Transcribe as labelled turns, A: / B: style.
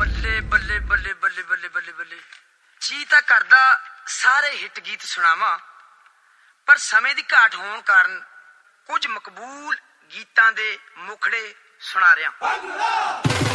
A: ਬੱਲੇ ਬੱਲੇ ਬੱਲੇ ਬੱਲੇ ਬੱਲੇ ਬੱਲੇ ਬੱਲੇ। ਜੀ ਤਾਂ ਕਰਦਾ ਸਾਰੇ ਹਿੱਟ ਗੀਤ ਸੁਣਾਵਾਂ, ਪਰ ਸਮੇਂ ਦੀ ਘਾਟ ਹੋਣ ਕਾਰਨ ਕੁਝ ਮਕਬੂਲ ਗੀਤਾਂ ਦੇ ਮੁਖੜੇ ਸੁਣਾ ਰਿਹਾ।